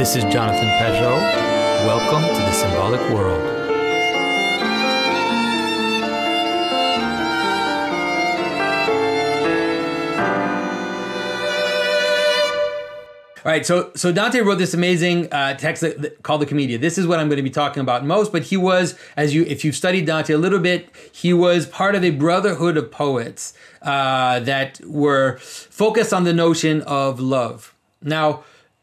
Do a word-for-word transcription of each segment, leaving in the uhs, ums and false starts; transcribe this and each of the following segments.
This is Jonathan Pageau. Welcome to the Symbolic World. All right, so so Dante wrote this amazing uh, text that, that, called the Commedia. This is what I'm going to be talking about most. But he was, as you, if you've studied Dante a little bit, he was part of a brotherhood of poets uh, that were focused on the notion of love. Now,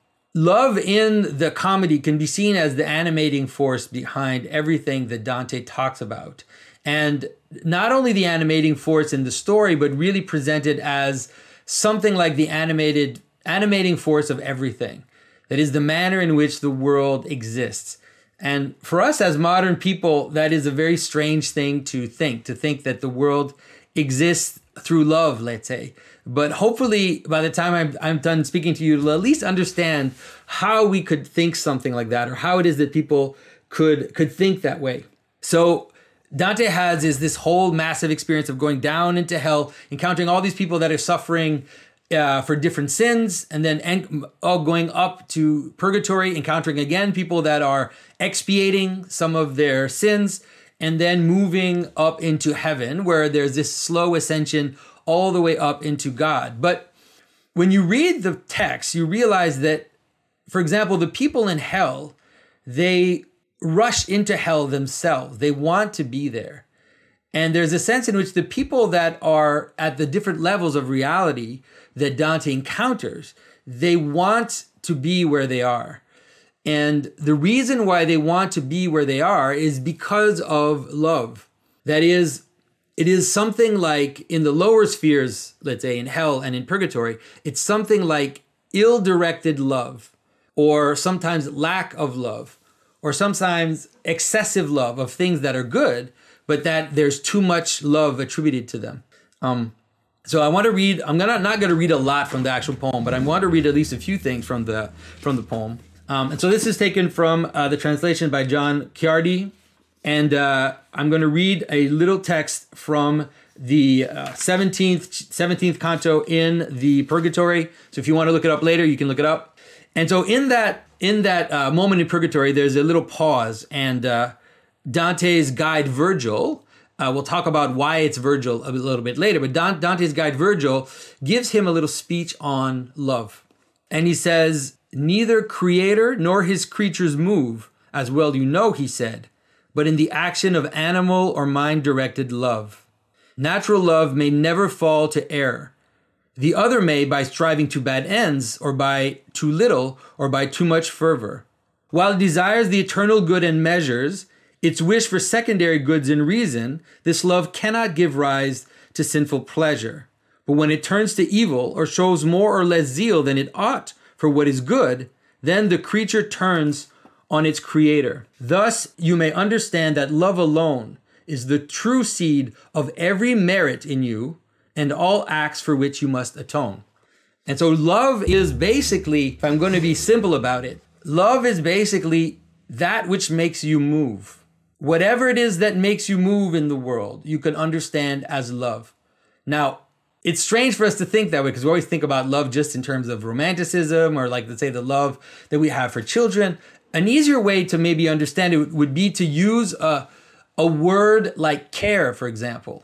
love in the comedy can be seen as the animating force behind everything that Dante talks about, and not only the animating force in the story, but really presented as something like the animated. animating force of everything. That is the manner in which the world exists. And for us as modern people, that is a very strange thing to think, to think that the world exists through love, let's say. But hopefully, by the time I'm, I'm done speaking to you, you'll at least understand how we could think something like that, or how it is that people could, could think that way. So Dante has is this whole massive experience of going down into hell, encountering all these people that are suffering Uh, for different sins, and then en- oh, going up to purgatory, encountering again people that are expiating some of their sins, and then moving up into heaven, where there's this slow ascension all the way up into God. But when you read the text, you realize that, for example, the people in hell, they rush into hell themselves. They want to be there. And there's a sense in which the people that are at the different levels of reality that Dante encounters, they want to be where they are. And the reason why they want to be where they are is because of love. That is, it is something like in the lower spheres, let's say in hell and in purgatory, it's something like ill-directed love, or sometimes lack of love, or sometimes excessive love of things that are good, but that there's too much love attributed to them. Um, So I want to read, I'm gonna, not going to read a lot from the actual poem, but I want to read at least a few things from the from the poem. Um, and so this is taken from uh, the translation by John Ciardi. And uh, I'm going to read a little text from the uh, seventeenth, seventeenth canto in the Purgatory. So if you want to look it up later, you can look it up. And so in that, in that uh, moment in Purgatory, there's a little pause. And uh, Dante's guide Virgil, Uh, we'll talk about why it's Virgil a little bit later, but Dante's guide Virgil gives him a little speech on love. And he says, "Neither creator nor his creatures move, as well you know," he said, "but in the action of animal or mind-directed love. Natural love may never fall to error. The other may by striving to bad ends, or by too little, or by too much fervor. While it desires the eternal good and measures its wish for secondary goods in reason, this love cannot give rise to sinful pleasure. But when it turns to evil, or shows more or less zeal than it ought for what is good, then the creature turns on its creator. Thus you may understand that love alone is the true seed of every merit in you and all acts for which you must atone." And so love is basically, if I'm going to be simple about it, love is basically that which makes you move. Whatever it is that makes you move in the world, you can understand as love. Now, it's strange for us to think that way, because we always think about love just in terms of romanticism, or like, let's say, the love that we have for children. An easier way to maybe understand it would be to use a, a word like care, for example,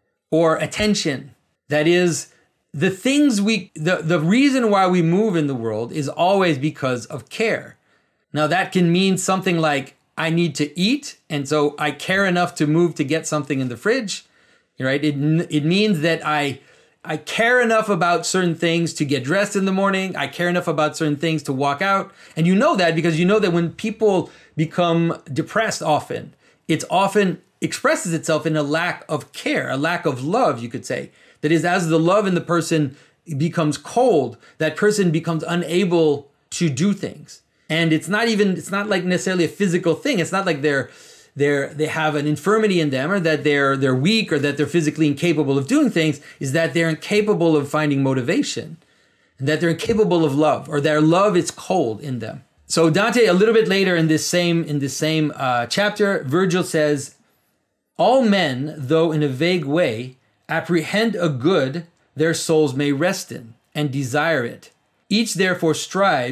or attention. That is, the things we, the, the reason why we move in the world is always because of care. Now, that can mean something like, I need to eat, and so I care enough to move to get something in the fridge, right? It it means that I I care enough about certain things to get dressed in the morning. I care enough about certain things to walk out. And you know that because you know that when people become depressed often, it often expresses itself in a lack of care, a lack of love, you could say. That is, as the love in the person becomes cold, that person becomes unable to do things. And it's not even, it's not like necessarily a physical thing. It's not like they're, they're, they have an infirmity in them, or that they're, they're weak, or that they're physically incapable of doing things. Is that they're incapable of finding motivation, and that they're incapable of love, or their love is cold in them. So Dante, a little bit later in this same, in this same uh, chapter, Virgil says, "All men, though in a vague way, apprehend a good their souls may rest in, and desire it. Each therefore strives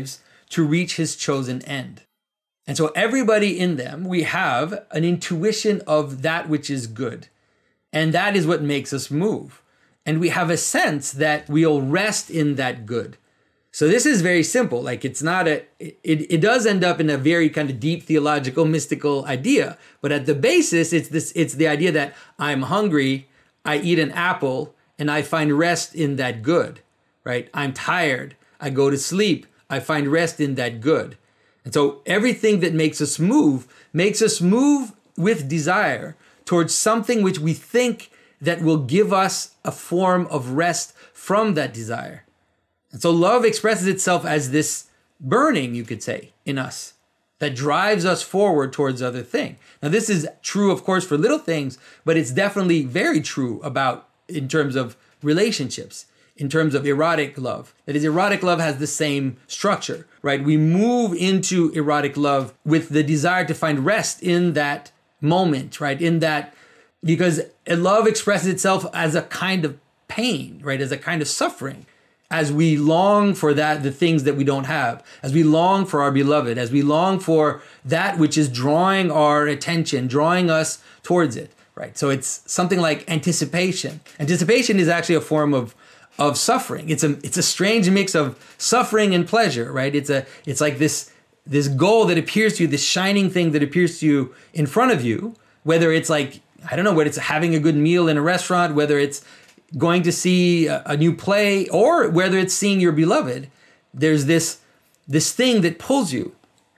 to reach his chosen end. And so everybody in them, we have an intuition of that which is good. And that is what makes us move. And we have a sense that we'll rest in that good. So this is very simple. Like it's not a, it, it does end up in a very kind of deep theological, mystical idea. But at the basis, it's this, it's the idea that I'm hungry, I eat an apple, and I find rest in that good, right? I'm tired, I go to sleep, I find rest in that good. And so everything that makes us move, makes us move with desire towards something which we think that will give us a form of rest from that desire. And so love expresses itself as this burning, you could say, in us that drives us forward towards other things. Now, this is true, of course, for little things, but it's definitely very true about in terms of relationships, in terms of erotic love. That is, erotic love has the same structure, right? We move into erotic love with the desire to find rest in that moment, right? In that, because love expresses itself as a kind of pain, right? As a kind of suffering. As we long for that, the things that we don't have, as we long for our beloved, as we long for that which is drawing our attention, drawing us towards it, right? So it's something like anticipation. Anticipation is actually a form of, of suffering. It's a, it's a strange mix of suffering and pleasure, right? It's a, it's like this, this goal that appears to you, this shining thing that appears to you in front of you, whether it's like, I don't know, whether it's having a good meal in a restaurant, whether it's going to see a, a new play, or whether it's seeing your beloved, there's this, this thing that pulls you.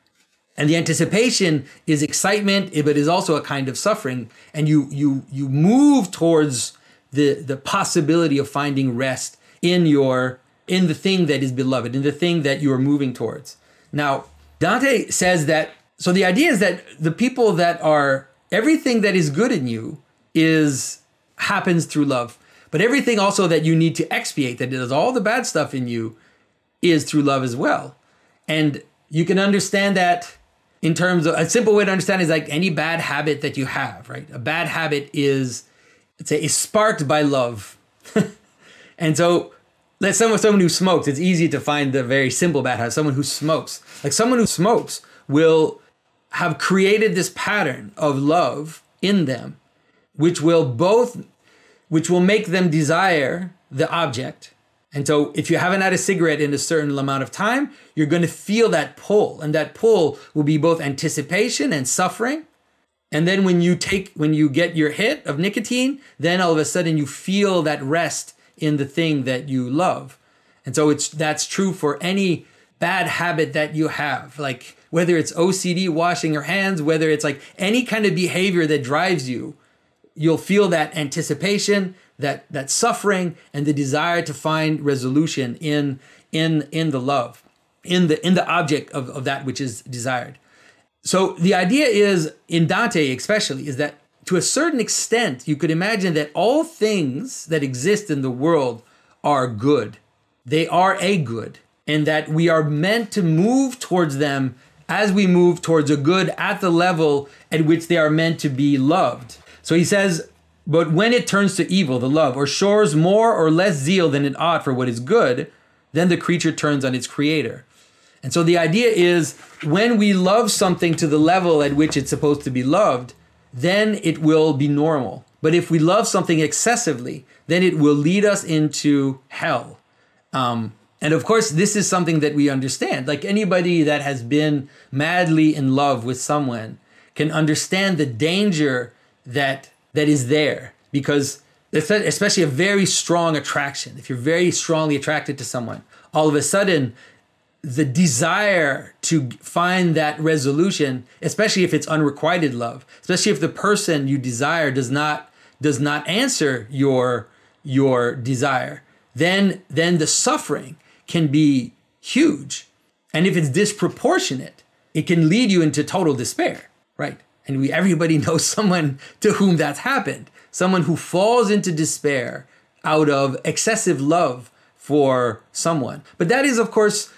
And the anticipation is excitement, but is also a kind of suffering. And you you you move towards the, the possibility of finding rest in your in the thing that is beloved, in the thing that you are moving towards. Now, Dante says that, so the idea is that the people that are, everything that is good in you is happens through love. But everything also that you need to expiate, that does all the bad stuff in you, is through love as well. And you can understand that in terms of, a simple way to understand is like any bad habit that you have, right? A bad habit is, let's say, is sparked by love. And so let's someone, someone who smokes, it's easy to find the very simple bad habit. Someone who smokes, like someone who smokes will have created this pattern of love in them, which will both which will make them desire the object. And so if you haven't had a cigarette in a certain amount of time, you're going to feel that pull. And that pull will be both anticipation and suffering. And then when you take, when you get your hit of nicotine, then all of a sudden you feel that rest in the thing that you love. And so it's that's true for any bad habit that you have, like whether it's O C D, washing your hands, whether it's like any kind of behavior that drives you, you'll feel that anticipation, that that suffering, and the desire to find resolution in in in the love, in the in the object of, of that which is desired. So the idea is, in Dante especially, is that to a certain extent, you could imagine that all things that exist in the world are good. They are a good, and that we are meant to move towards them as we move towards a good at the level at which they are meant to be loved. So he says, but when it turns to evil, the love, or shows more or less zeal than it ought for what is good, then the creature turns on its creator. And so the idea is, when we love something to the level at which it's supposed to be loved, then it will be normal. But if we love something excessively, then it will lead us into hell. Um, and of course, this is something that we understand. Like anybody that has been madly in love with someone can understand the danger that that is there, because especially a very strong attraction, if you're very strongly attracted to someone, all of a sudden the desire to find that resolution, especially if it's unrequited love, especially if the person you desire does not does not answer your your desire, then then the suffering can be huge. And if it's disproportionate, it can lead you into total despair, right? And we everybody knows someone to whom that's happened. Someone who falls into despair out of excessive love for someone. But that is, of course,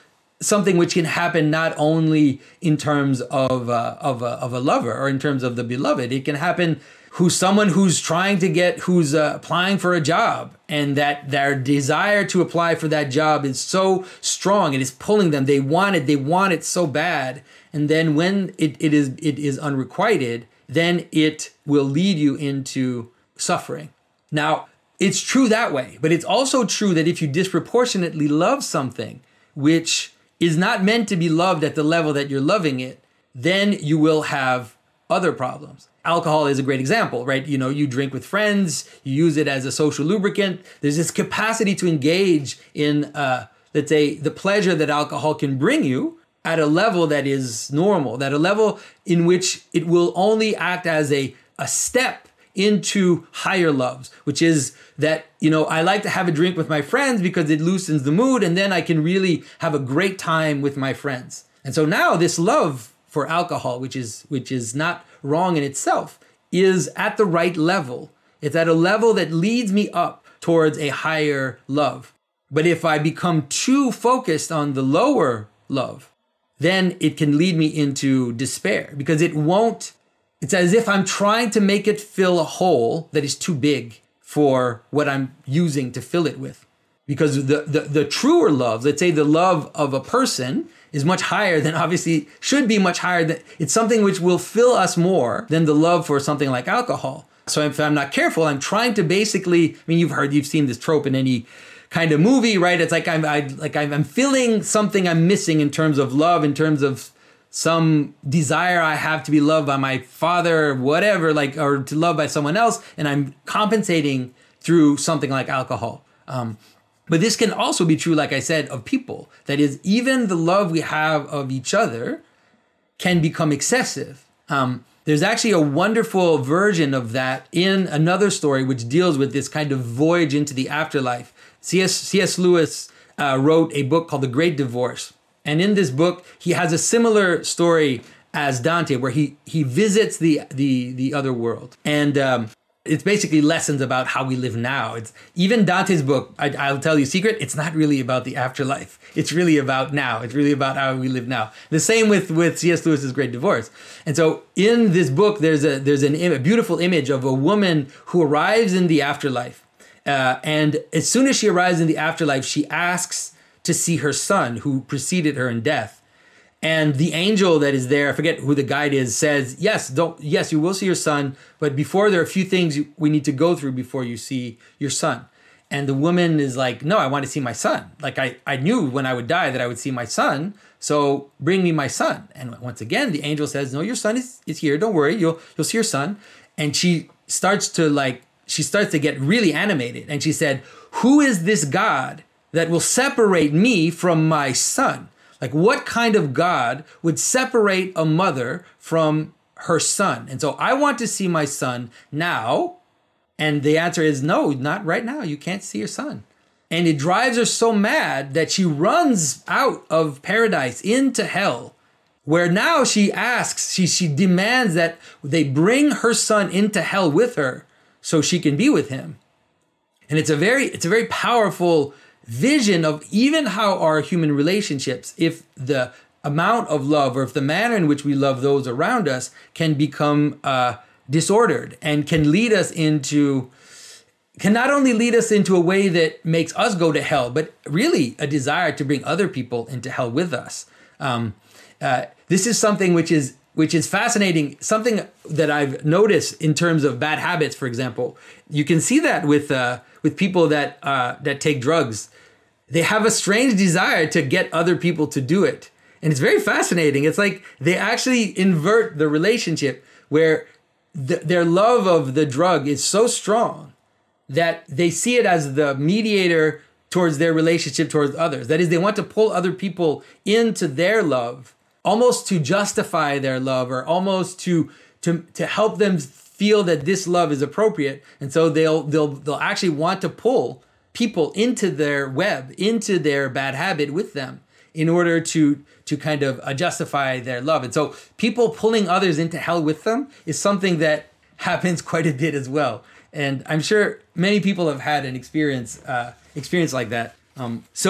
something which can happen not only in terms of uh, of a, of a lover or in terms of the beloved. It can happen who's someone who's trying to get, who's uh, applying for a job, and that their desire to apply for that job is so strong, it is pulling them. They want it, they want it so bad. And then when it, it is it is unrequited, then it will lead you into suffering. Now, it's true that way, but it's also true that if you disproportionately love something which is not meant to be loved at the level that you're loving it, then you will have other problems. Alcohol is a great example, right? You know, you drink with friends, you use it as a social lubricant. There's this capacity to engage in, uh, let's say, the pleasure that alcohol can bring you at a level that is normal, that a level in which it will only act as a, a step into higher loves, which is that, you know, I like to have a drink with my friends because it loosens the mood, and then I can really have a great time with my friends. And so now this love for alcohol, which is which is not wrong in itself, is at the right level. It's at a level that leads me up towards a higher love. But if I become too focused on the lower love, then it can lead me into despair, because it won't, it's as if I'm trying to make it fill a hole that is too big for what I'm using to fill it with. Because the, the, the truer love, let's say the love of a person, is much higher than, obviously should be much higher than, it's something which will fill us more than the love for something like alcohol. So if I'm not careful, I'm trying to basically, I mean, you've heard, you've seen this trope in any kind of movie, right? It's like I'm, I, like I'm, I'm filling something I'm missing in terms of love, in terms of some desire I have to be loved by my father, or whatever, like, or to love by someone else, and I'm compensating through something like alcohol. Um, But this can also be true, like I said, of people. That is, even the love we have of each other can become excessive. Um, there's actually a wonderful version of that in another story which deals with this kind of voyage into the afterlife. C S C S Lewis uh, wrote a book called The Great Divorce. And in this book, he has a similar story as Dante, where he he visits the the the other world. And um, it's basically lessons about how we live now. It's even Dante's book, I, I'll tell you a secret, it's not really about the afterlife. It's really about now. It's really about how we live now. The same with, with C S Lewis's Great Divorce. And so in this book, there's a there's an, a beautiful image of a woman who arrives in the afterlife. Uh, and as soon as she arrives in the afterlife, she asks to see her son who preceded her in death. And the angel that is there, I forget who the guide is, says, yes, don't, yes, you will see your son, but before, there are a few things you, we need to go through before you see your son. And the woman is like, no, I want to see my son. Like I, I knew when I would die that I would see my son, so bring me my son. And once again, the angel says, no, your son is, is here, don't worry, you'll you'll see your son. And she starts to like, she starts to get really animated. And she said, who is this God that will separate me from my son? Like, what kind of God would separate a mother from her son? And so I want to see my son now. And the answer is no, not right now. You can't see your son. And it drives her so mad that she runs out of paradise into hell, where now she asks, she, she demands that they bring her son into hell with her so she can be with him. And it's a very, it's a very powerful vision of even how our human relationships, if the amount of love or if the manner in which we love those around us can become uh, disordered and can lead us into, can not only lead us into a way that makes us go to hell, but really a desire to bring other people into hell with us. Um, uh, this is something which is which is fascinating, something that I've noticed in terms of bad habits, for example. You can see that with uh, with people that uh, that take drugs. They have a strange desire to get other people to do it. And it's very fascinating. It's like they actually invert the relationship where th- their love of the drug is so strong that they see it as the mediator towards their relationship towards others. That is, they want to pull other people into their love, almost to justify their love, or almost to to to help them feel that this love is appropriate. And so they'll they'll they'll actually want to pull people into their web, into their bad habit with them, in order to to kind of uh, justify their love. And so people pulling others into hell with them is something that happens quite a bit as well. And I'm sure many people have had an experience uh, experience like that. Um, so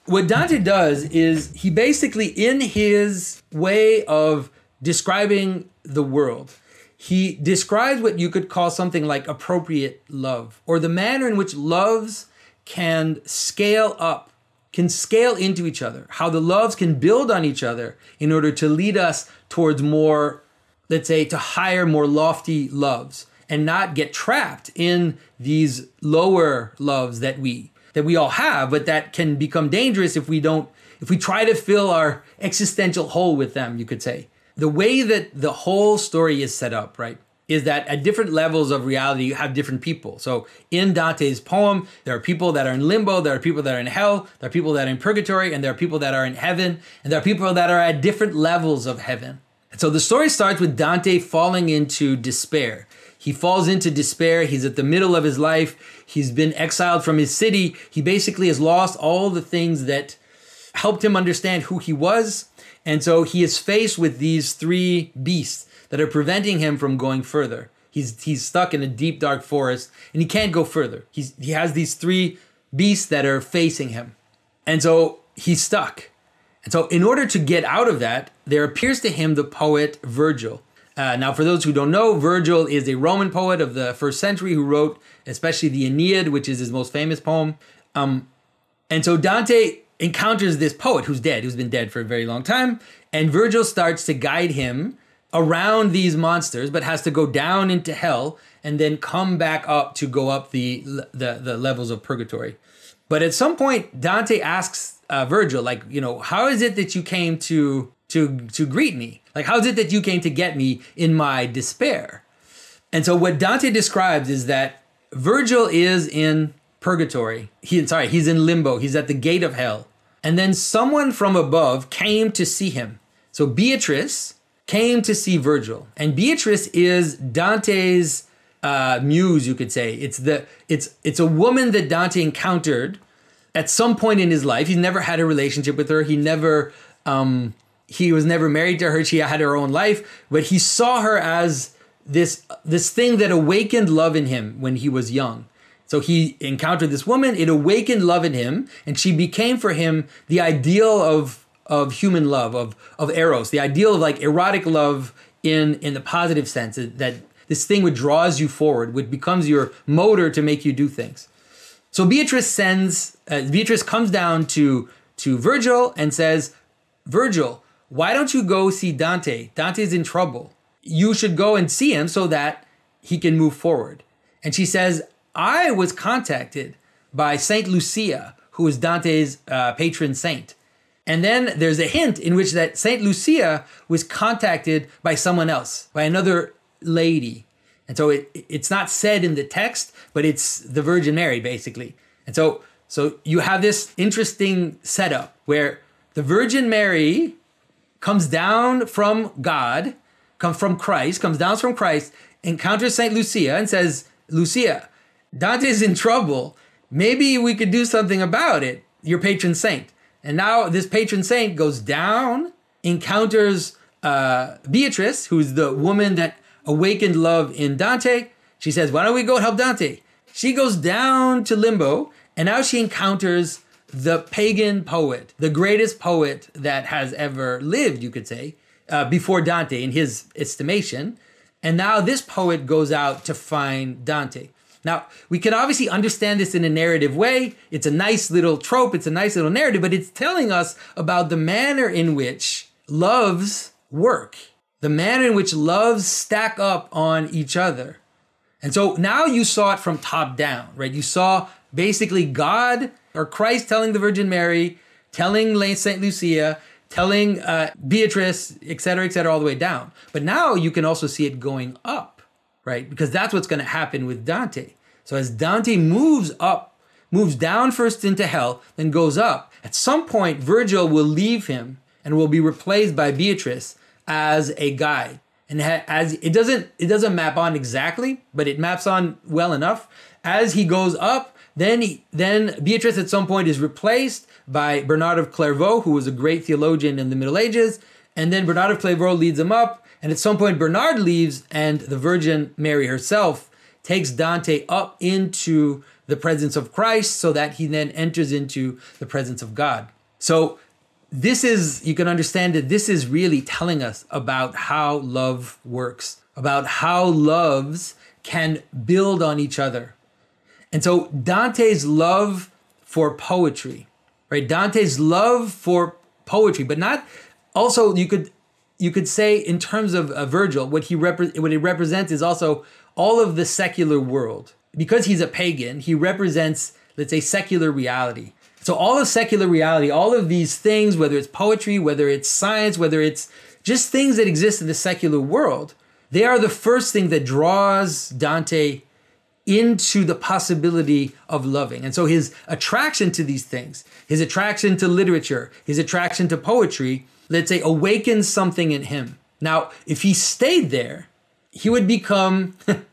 what Dante does is he basically, in his way of describing the world, he describes what you could call something like appropriate love, or the manner in which loves can scale up, can scale into each other, how the loves can build on each other in order to lead us towards more, let's say, to higher, more lofty loves, and not get trapped in these lower loves that we that we all have, but that can become dangerous if we don't, if we try to fill our existential hole with them, you could say. The way that the whole story is set up, right, is that at different levels of reality, you have different people. So in Dante's poem, there are people that are in limbo, there are people that are in hell, there are people that are in purgatory, and there are people that are in heaven, and there are people that are at different levels of heaven. And so the story starts with Dante falling into despair. He falls into despair. He's at the middle of his life. He's been exiled from his city. He basically has lost all the things that helped him understand who he was. And so he is faced with these three beasts that are preventing him from going further. He's he's stuck in a deep, dark forest, and he can't go further. He's, he has these three beasts that are facing him. And so he's stuck. And so in order to get out of that, there appears to him the poet Virgil. Uh, now, for those who don't know, Virgil is a Roman poet of the first century who wrote especially the Aeneid, which is his most famous poem. Um, and so Dante encounters this poet who's dead, who's been dead for a very long time. And Virgil starts to guide him around these monsters, but has to go down into hell and then come back up to go up the the, the levels of purgatory. But at some point, Dante asks uh, Virgil, like, you know, how is it that you came to to to greet me? Like, how is it that you came to get me in my despair? And so what Dante describes is that Virgil is in purgatory. He, sorry, he's in limbo. He's at the gate of hell. And then someone from above came to see him. So Beatrice came to see Virgil. And Beatrice is Dante's uh, muse, you could say. It's the it's it's a woman that Dante encountered at some point in his life. He's never had a relationship with her. He never... Um, He was never married to her. She had her own life, but he saw her as this this thing that awakened love in him when he was young. So he encountered this woman, it awakened love in him, and she became for him the ideal of of human love, of of eros, the ideal of like erotic love in in the positive sense, that this thing which draws you forward, which becomes your motor to make you do things. So Beatrice sends, uh, Beatrice comes down to to Virgil and says, Virgil, why don't you go see Dante? Dante's in trouble. You should go and see him so that he can move forward. And she says, I was contacted by Saint Lucia, who is Dante's uh, patron saint. And then there's a hint in which that Saint Lucia was contacted by someone else, by another lady. And so it, it's not said in the text, but it's the Virgin Mary, basically. And so, so you have this interesting setup where the Virgin Mary comes down from God, comes from Christ, comes down from Christ, encounters Saint Lucia and says, Lucia, Dante's in trouble. Maybe we could do something about it, your patron saint. And now this patron saint goes down, encounters uh, Beatrice, who's the woman that awakened love in Dante. She says, why don't we go help Dante? She goes down to limbo, and now she encounters the pagan poet, the greatest poet that has ever lived, you could say, uh, before Dante in his estimation. And now this poet goes out to find Dante. Now, we can obviously understand this in a narrative way. It's a nice little trope. It's a nice little narrative, but it's telling us about the manner in which loves work, the manner in which loves stack up on each other. And so now you saw it from top down, right? You saw basically God or Christ telling the Virgin Mary, telling Saint Lucia, telling uh, Beatrice, et cetera, et cetera, all the way down. But now you can also see it going up, right? Because that's what's going to happen with Dante. So as Dante moves up, moves down first into hell, then goes up, at some point Virgil will leave him and will be replaced by Beatrice as a guide. And as it doesn't, it doesn't map on exactly, but it maps on well enough. As he goes up, Then, he, then Beatrice at some point is replaced by Bernard of Clairvaux, who was a great theologian in the Middle Ages. And then Bernard of Clairvaux leads him up. And at some point, Bernard leaves, and the Virgin Mary herself takes Dante up into the presence of Christ so that he then enters into the presence of God. So this is, you can understand that this is really telling us about how love works, about how loves can build on each other. And so Dante's love for poetry, right? Dante's love for poetry, but not also you could you could say in terms of uh, Virgil, what he repre- what he represents is also all of the secular world. Because he's a pagan, he represents, let's say, secular reality. So all of secular reality, all of these things, whether it's poetry, whether it's science, whether it's just things that exist in the secular world, they are the first thing that draws Dante into the possibility of loving. And so his attraction to these things, his attraction to literature, his attraction to poetry, let's say, awakens something in him. Now, if he stayed there, he would become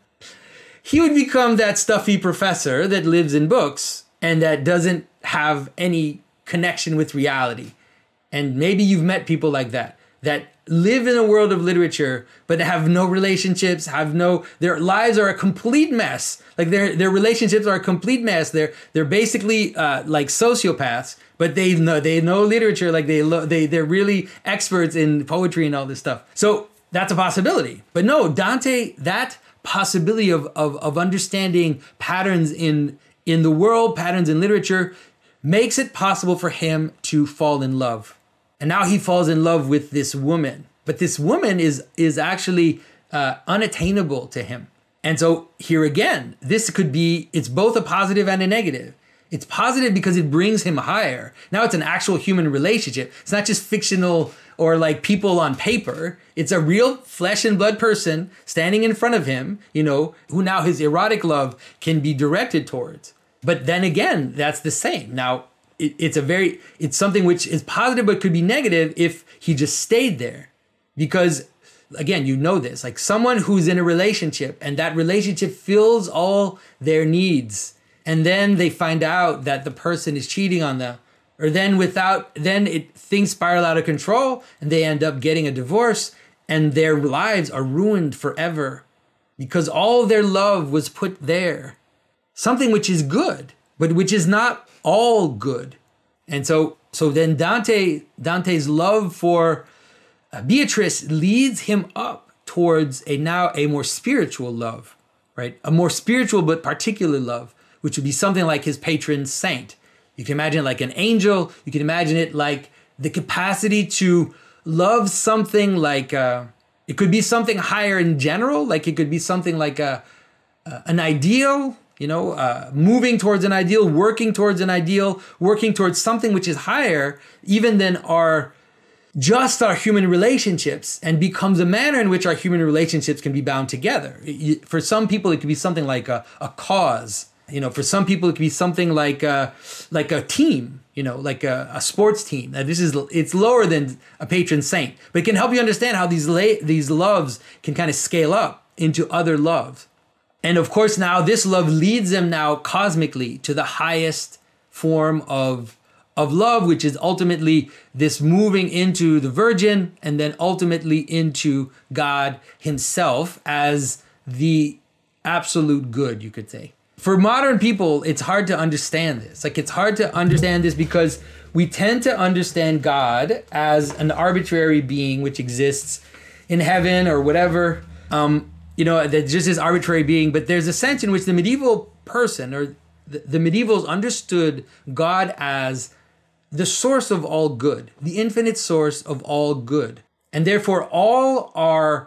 he would become that stuffy professor that lives in books and that doesn't have any connection with reality. And maybe you've met people like that, that live in a world of literature, but have no relationships, have no, their lives are a complete mess. Like their their relationships are a complete mess. They're they're basically uh, like sociopaths, but they know they know literature. Like they lo- they they're really experts in poetry and all this stuff. So that's a possibility. But no, Dante, that possibility of of of understanding patterns in in the world, patterns in literature, makes it possible for him to fall in love. And now he falls in love with this woman. But this woman is, is actually uh, unattainable to him. And so here again, this could be, it's both a positive and a negative. It's positive because it brings him higher. Now it's an actual human relationship. It's not just fictional or like people on paper. It's a real flesh and blood person standing in front of him, you know, who now his erotic love can be directed towards. But then again, that's the same. Now, it, it's a very, it's something which is positive, but could be negative if he just stayed there. Because again, you know this, like someone who's in a relationship and that relationship fills all their needs. And then they find out that the person is cheating on them, or then without, then it things spiral out of control and they end up getting a divorce and their lives are ruined forever because all their love was put there. Something which is good, but which is not all good. And so, so then Dante, Dante's love for uh, Beatrice leads him up towards a now a more spiritual love, right? A more spiritual but particular love, which would be something like his patron saint. You can imagine it like an angel. You can imagine it like the capacity to love something like, uh, it could be something higher in general. Like it could be something like a, uh, an ideal, you know, uh, moving towards an ideal, working towards an ideal, working towards something which is higher even than our, just our human relationships, and becomes a manner in which our human relationships can be bound together. It, for some people, it could be something like a, a cause. You know, for some people, it could be something like a, like a team, you know, like a, a sports team. Now, this is, it's lower than a patron saint, but it can help you understand how these la- these loves can kind of scale up into other loves. And of course, now this love leads them now cosmically to the highest form of, of love, which is ultimately this moving into the Virgin and then ultimately into God himself as the absolute good, you could say. For modern people, it's hard to understand this. Like, it's hard to understand this because we tend to understand God as an arbitrary being which exists in heaven or whatever. Um, you know, that just is arbitrary being. But there's a sense in which the medieval person or the, the medievals understood God as the source of all good, the infinite source of all good. And therefore, all our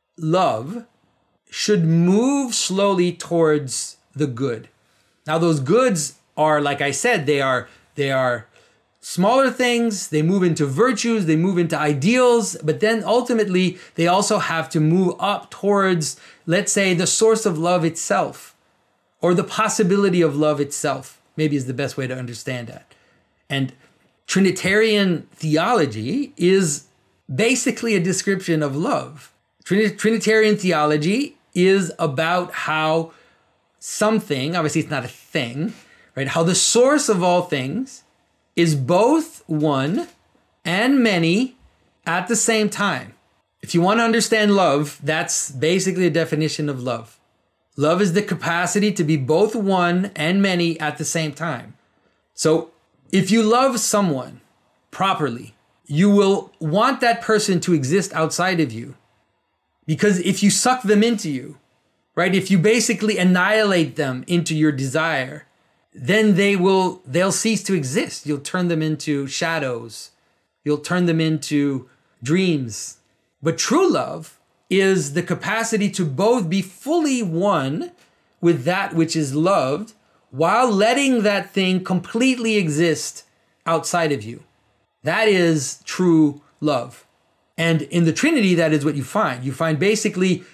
love should move slowly towards the good. Now, those goods are, like I said, they are they are smaller things. They move into virtues. They move into ideals. But then ultimately, they also have to move up towards, let's say, the source of love itself, or the possibility of love itself. Maybe is the best way to understand that. And Trinitarian theology is basically a description of love. Trin- Trinitarian theology is about how something, obviously it's not a thing, right? How the source of all things is both one and many at the same time. If you want to understand love, that's basically a definition of love. Love is the capacity to be both one and many at the same time. So if you love someone, properly, you will want that person to exist outside of you. Because if you suck them into you, right, if you basically annihilate them into your desire, then they will, they'll cease to exist. You'll turn them into shadows. You'll turn them into dreams. But true love is the capacity to both be fully one with that which is loved while letting that thing completely exist outside of you. That is true love. And in the Trinity, that is what you find. You find basically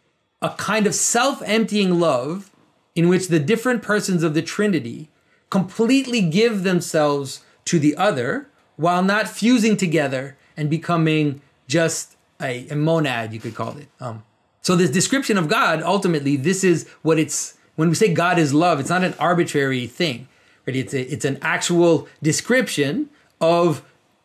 a kind of self-emptying love in which the different persons of the Trinity completely give themselves to the other while not fusing together and becoming just a, a monad, you could call it. Um, so this description of God, ultimately, this is what it's, when we say God is love, it's not an arbitrary thing, right? It's, a, it's an actual description of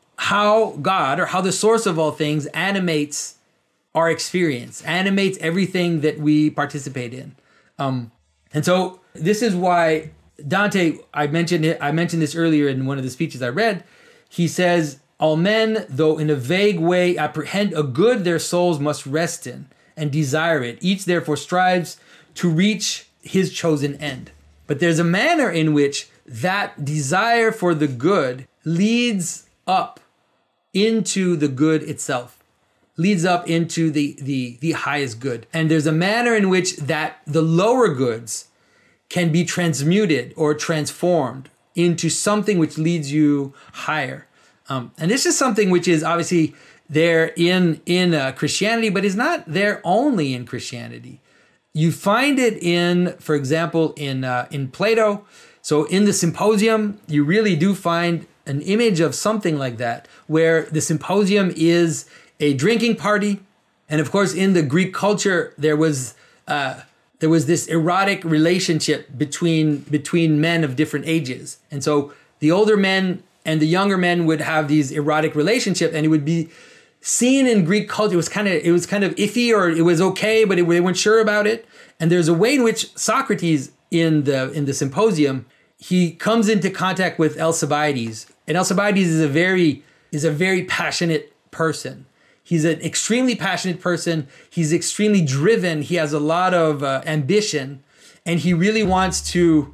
how God, or how the source of all things, animates our experience, animates everything that we participate in. Um, and so this is why Dante, I mentioned it, I mentioned this earlier in one of the speeches I read. He says, all men, though in a vague way apprehend a good their souls must rest in and desire it. Each therefore strives to reach his chosen end. But there's a manner in which that desire for the good leads up into the good itself, leads up into the, the, the highest good. And there's a manner in which that the lower goods can be transmuted or transformed into something which leads you higher. Um, and this is something which is obviously there in, in uh, Christianity, but is not there only in Christianity. You find it in, for example, in, uh, in Plato. So in the Symposium, you really do find an image of something like that, where the Symposium is a drinking party. And of course, in the Greek culture, there was uh, there was this erotic relationship between between men of different ages. And so the older men and the younger men would have these erotic relationship, and it would be seen in Greek culture. It was kind of it was kind of iffy, or it was okay, but it, they weren't sure about it. And there's a way in which Socrates in the in the Symposium, he comes into contact with Alcibiades, and Alcibiades is a very is a very passionate person. He's an extremely passionate person. He's extremely driven. He has a lot of uh, ambition, and he really wants to.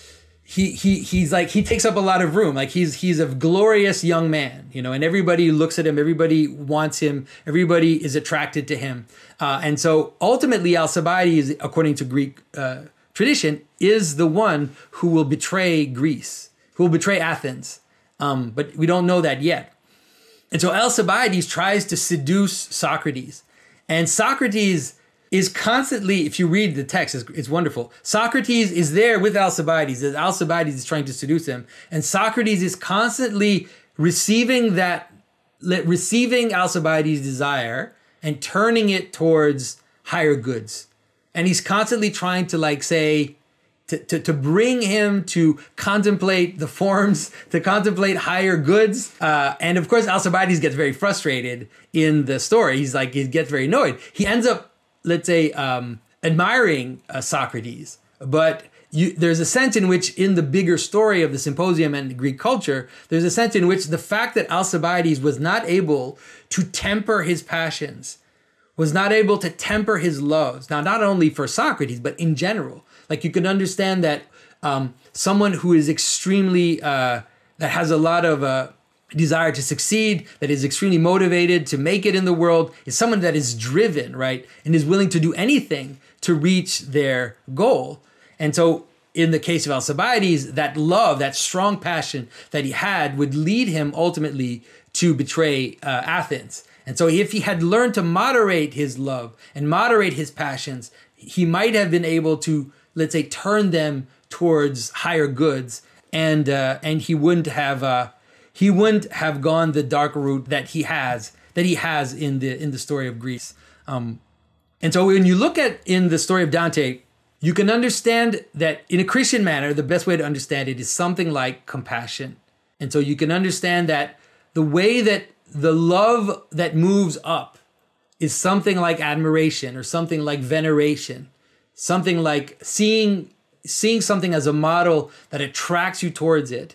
He he he's like he takes up a lot of room. Like he's he's a glorious young man, you know, and everybody looks at him. Everybody wants him. Everybody is attracted to him. Uh, and so ultimately, Alcibiades, according to Greek uh, tradition, is the one who will betray Greece, who will betray Athens. Um, but we don't know that yet. And so Alcibiades tries to seduce Socrates. And Socrates is constantly, if you read the text, it's, it's wonderful. Socrates is there with Alcibiades as Alcibiades is trying to seduce him. And Socrates is constantly receiving that, receiving Alcibiades' desire and turning it towards higher goods. And he's constantly trying to like say, To, to, to bring him to contemplate the forms, to contemplate higher goods. Uh, and of course, Alcibiades gets very frustrated in the story. He's like, he gets very annoyed. He ends up, let's say, um, admiring uh, Socrates. But you, there's a sense in which in the bigger story of the Symposium and Greek culture, there's a sense in which the fact that Alcibiades was not able to temper his passions, was not able to temper his loves. Now, not only for Socrates, but in general. Like you can understand that um, someone who is extremely, uh, that has a lot of uh, desire to succeed, that is extremely motivated to make it in the world, is someone that is driven, right? And is willing to do anything to reach their goal. And so in the case of Alcibiades, that love, that strong passion that he had would lead him ultimately to betray uh, Athens. And so if he had learned to moderate his love and moderate his passions, he might have been able to, let's say, turn them towards higher goods, and uh, and he wouldn't have uh, he wouldn't have gone the dark route that he has that he has in the in the story of Greece. Um, and so when you look at in the story of Dante, you can understand that in a Christian manner, the best way to understand it is something like compassion. And so you can understand that the way that the love that moves up is something like admiration or something like veneration, something like seeing seeing something as a model that attracts you towards it,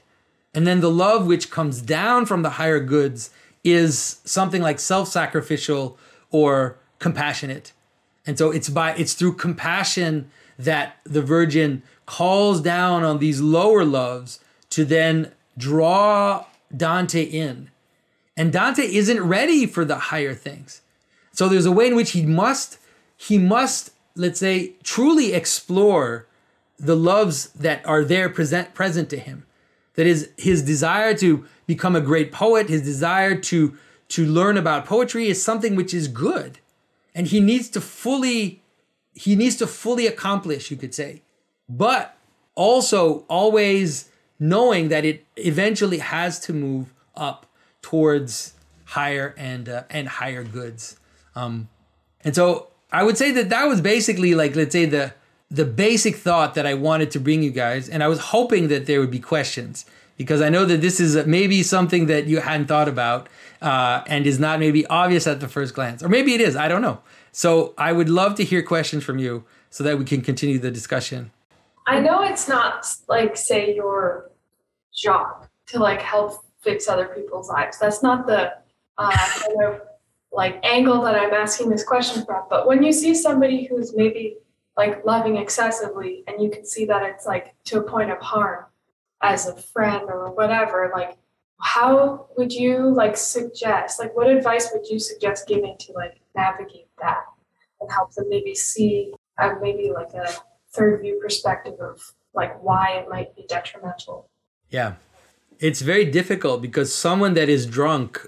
And then the love which comes down from the higher goods is something like self-sacrificial or compassionate. And so it's by it's through compassion that the Virgin calls down on these lower loves to then draw Dante in. And Dante isn't ready for the higher things. So there's a way in which he must, he must, let's say, truly explore the loves that are there present, present to him. That is his desire to become a great poet, his desire to, to learn about poetry is something which is good. And he needs to fully, he needs to fully accomplish, you could say. But also always knowing that it eventually has to move up towards higher and uh, and higher goods. Um, and so I would say that that was basically like, let's say the the basic thought that I wanted to bring you guys. And I was hoping that there would be questions, because I know that this is maybe something that you hadn't thought about uh, and is not maybe obvious at the first glance, or maybe it is, I don't know. So I would love to hear questions from you so that we can continue the discussion. I know it's not like, say, your job to like help fix other people's lives. That's not the uh, kind of like angle that I'm asking this question from. But when you see somebody who's maybe like loving excessively, and you can see that it's like to a point of harm as a friend or whatever, like how would you like suggest, like what advice would you suggest giving to like navigate that and help them maybe see uh, maybe like a third view perspective of like why it might be detrimental? Yeah, it's very difficult because someone that is drunk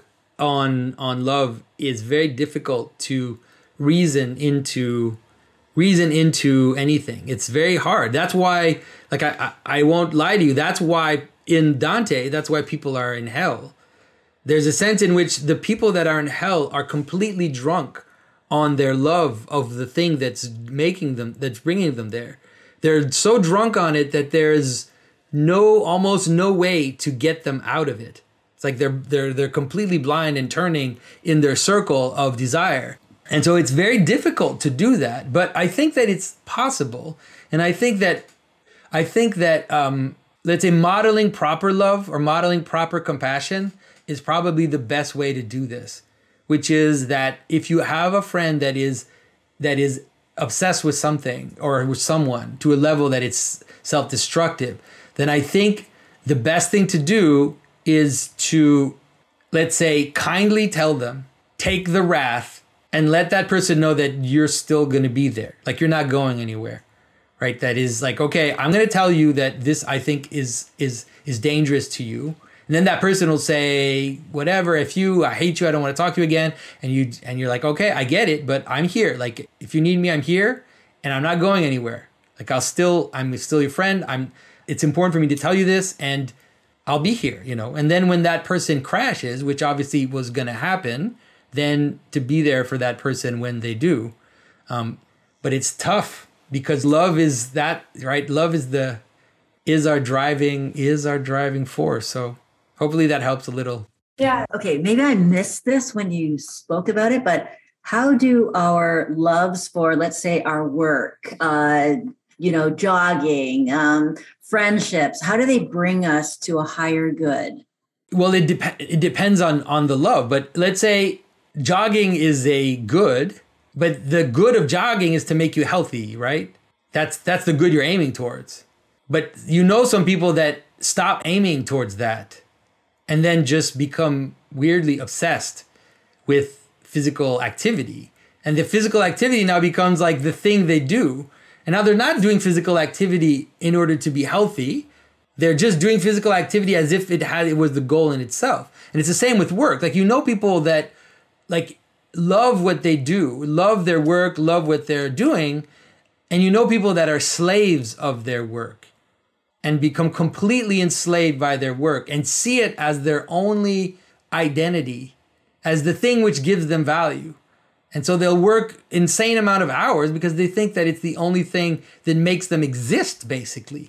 on on love is very difficult to reason into reason into anything. It's very hard. That's why, like I, I I won't lie to you, that's why in Dante, that's why people are in hell. There's a sense in which the people that are in hell are completely drunk on their love of the thing that's making them, that's bringing them there. They're so drunk on it that there's no, almost no way to get them out of it. It's like they're they're they're completely blind and turning in their circle of desire. And so it's very difficult to do that. But I think that it's possible. And I think that I think that um, let's say modeling proper love or modeling proper compassion is probably the best way to do this, which is that if you have a friend that is that is obsessed with something or with someone to a level that it's self-destructive, then I think the best thing to do is to, let's say, kindly tell them, take the wrath, and let that person know that you're still going to be there. Like you're not going anywhere, right? That is like, okay, I'm going to tell you that this I think is is is dangerous to you. And then that person will say, whatever, if you, I hate you, I don't want to talk to you again. And you and you're like, okay, I get it, but I'm here. Like if you need me, I'm here and I'm not going anywhere. Like I'll still, I'm still your friend. I'm, it's important for me to tell you this and I'll be here, you know. And then when that person crashes, which obviously was going to happen, then to be there for that person when they do. Um, but it's tough because love is that, right? Love is the, is our driving, is our driving force. So hopefully that helps a little. Yeah. Okay, maybe I missed this when you spoke about it, but how do our loves for, let's say, our work, uh, you know, jogging, um, friendships, how do they bring us to a higher good? Well, it, dep- it depends on, on the love, but let's say jogging is a good, but the good of jogging is to make you healthy, right? That's that's the good you're aiming towards. But you know some people that stop aiming towards that and then just become weirdly obsessed with physical activity. And the physical activity now becomes like the thing they do. And now they're not doing physical activity in order to be healthy. They're just doing physical activity as if it had it was the goal in itself. And it's the same with work. Like, you know, people that like love what they do, love their work, love what they're doing. And you know people that are slaves of their work and become completely enslaved by their work and see it as their only identity, as the thing which gives them value. And so they'll work insane amount of hours because they think that it's the only thing that makes them exist, basically.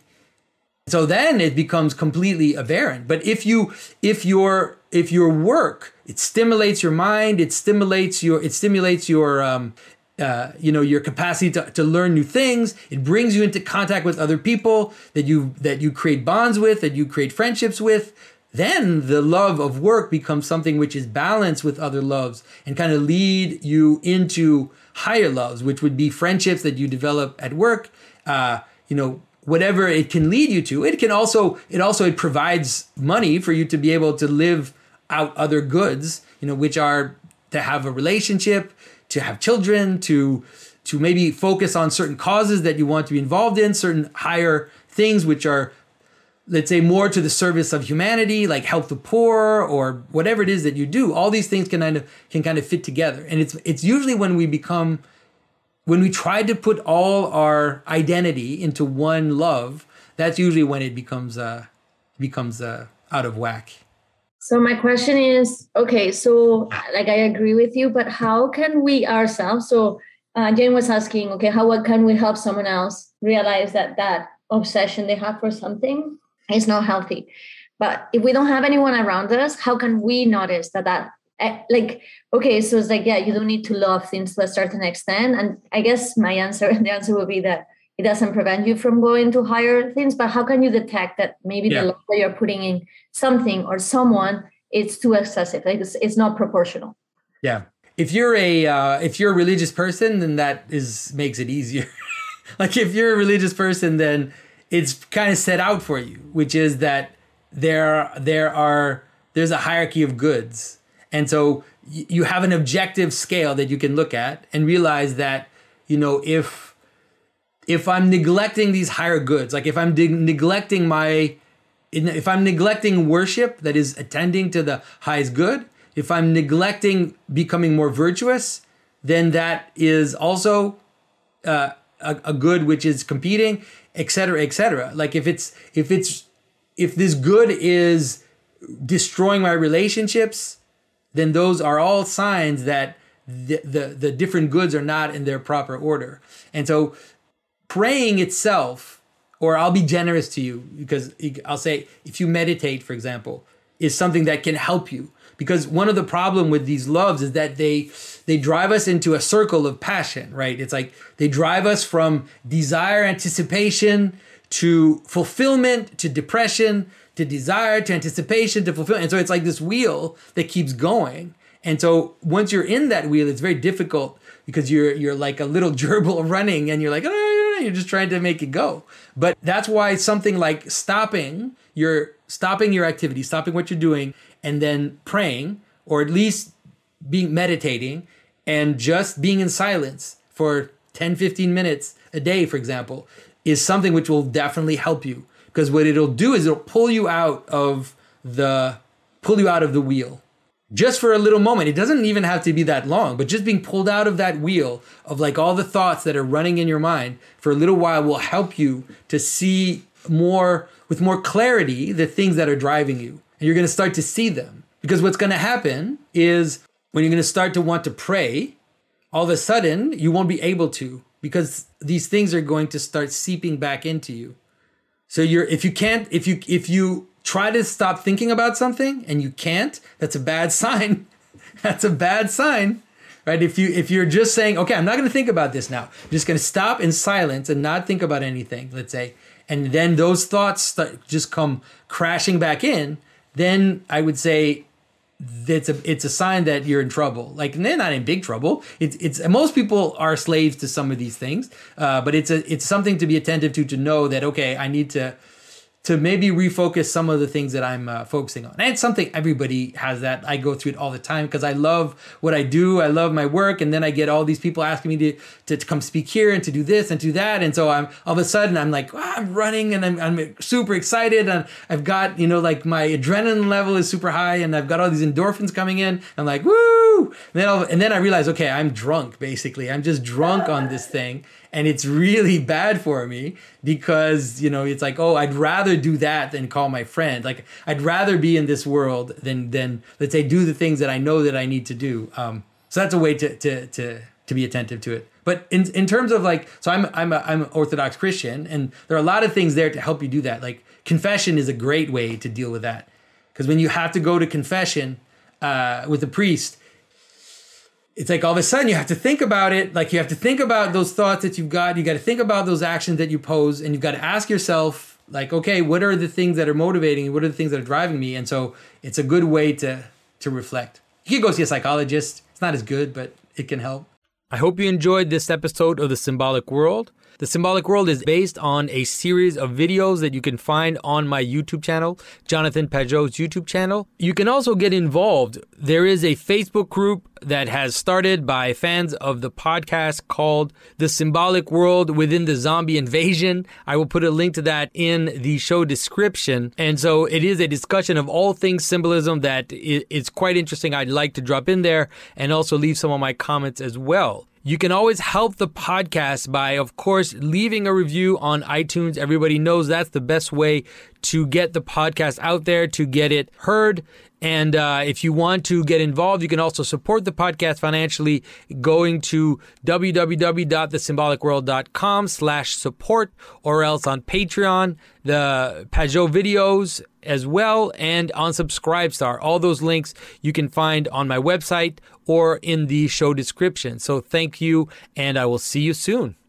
So then it becomes completely aberrant. But if you, if your, if your work, it stimulates your mind, it stimulates your, it stimulates your, um, uh, you know, your capacity to, to learn new things. It brings you into contact with other people that you, that you create bonds with, that you create friendships with. then the love of work becomes something which is balanced with other loves and kind of lead you into higher loves, which would be friendships that you develop at work. Uh, you know, whatever it can lead you to. It can also, it also, it provides money for you to be able to live out other goods, you know, which are to have a relationship, to have children, to, to maybe focus on certain causes that you want to be involved in, certain higher things, which are, let's say, more to the service of humanity, like help the poor or whatever it is that you do. All these things can kind of, can kind of fit together. And it's, it's usually when we become, when we try to put all our identity into one love, that's usually when it becomes uh, becomes uh, out of whack. So my question is, okay, so like I agree with you, but how can we ourselves? So uh, Jane was asking, okay, how what can we help someone else realize that that obsession they have for something is not healthy? But if we don't have anyone around us, how can we notice that that like, okay, so it's like, yeah, you don't need to love things to a certain extent. And I guess my answer, the answer would be that it doesn't prevent you from going to higher things, but how can you detect that maybe yeah. the love that you're putting in something or someone, it's too excessive, like it's, it's not proportional? Yeah. If you're a, uh, if you're a religious person, then that is, makes it easier. Like if you're a religious person, then it's kind of set out for you, which is that there, there are, there's a hierarchy of goods. And so you have an objective scale that you can look at and realize that, you know, if if I'm neglecting these higher goods, like if I'm de- neglecting my, if I'm neglecting worship that is attending to the highest good, if I'm neglecting becoming more virtuous, then that is also uh, a, a good which is competing, et cetera, et cetera. Like if it's if it's if this good is destroying my relationships, then those are all signs that the, the, the different goods are not in their proper order. And so praying itself, or I'll be generous to you, because I'll say, if you meditate, for example, is something that can help you. Because one of the problem with these loves is that they they drive us into a circle of passion, right? It's like they drive us from desire, anticipation, to fulfillment, to depression, to desire, to anticipation, to fulfillment. And so it's like this wheel that keeps going. And so once you're in that wheel, it's very difficult because you're you're like a little gerbil running and you're like, oh, you're just trying to make it go. But that's why something like stopping your stopping your activity, stopping what you're doing, and then praying, or at least being meditating and just being in silence for ten, fifteen minutes a day, for example, is something which will definitely help you. Because what it'll do is it'll pull you out of the pull you out of the wheel. Just for a little moment. It doesn't even have to be that long, but just being pulled out of that wheel of like all the thoughts that are running in your mind for a little while will help you to see more, with more clarity, the things that are driving you. And you're going to start to see them. Because what's going to happen is when you're going to start to want to pray, all of a sudden you won't be able to, because these things are going to start seeping back into you. So you're, if you can't, if you, if you try to stop thinking about something and you can't, that's a bad sign. That's a bad sign, right? If you, if you're just saying, okay, I'm not going to think about this now. I'm just going to stop in silence and not think about anything, let's say. And then those thoughts start, just come crashing back in. Then I would say it's a, it's a sign that you're in trouble. Like, they're not in big trouble. It's, it's, most people are slaves to some of these things. Uh, but it's a, it's something to be attentive to, to know that, okay, I need to, to maybe refocus some of the things that I'm uh, focusing on. And it's something everybody has that. I go through it all the time because I love what I do. I love my work. And then I get all these people asking me to, to, to come speak here and to do this and do that. And so I'm all of a sudden I'm like, oh, I'm running and I'm, I'm super excited. And I've got, you know, like my adrenaline level is super high and I've got all these endorphins coming in. I'm like, woo! And then, I'll, and then I realize, okay, I'm drunk basically. I'm just drunk on this thing. And it's really bad for me because, you know, it's like, oh, I'd rather do that than call my friend. Like, I'd rather be in this world than, than let's say, do the things that I know that I need to do. Um, so that's a way to to to to be attentive to it. But in in terms of like, so I'm I'm a, I'm an Orthodox Christian, and there are a lot of things there to help you do that. Like confession is a great way to deal with that, because when you have to go to confession uh, with a priest, it's like all of a sudden you have to think about it. Like you have to think about those thoughts that you've got. You got to think about those actions that you pose, and you've got to ask yourself, like, okay, what are the things that are motivating? What are the things that are driving me? And so it's a good way to to reflect. You can go see a psychologist. It's not as good, but it can help. I hope you enjoyed this episode of The Symbolic World. The Symbolic World is based on a series of videos that you can find on my YouTube channel, Jonathan Pageau's YouTube channel. You can also get involved. There is a Facebook group that has started by fans of the podcast called The Symbolic World Within the Zombie Invasion. I will put a link to that in the show description. And so it is a discussion of all things symbolism that is quite interesting. I'd like to drop in there and also leave some of my comments as well. You can always help the podcast by, of course, leaving a review on iTunes. Everybody knows that's the best way to get the podcast out there, to get it heard. And uh, if you want to get involved, you can also support the podcast financially going to www.thesymbolicworld.com slash support, or else on Patreon, the Pageau videos as well, and on Subscribestar. All those links you can find on my website or in the show description. So thank you, and I will see you soon.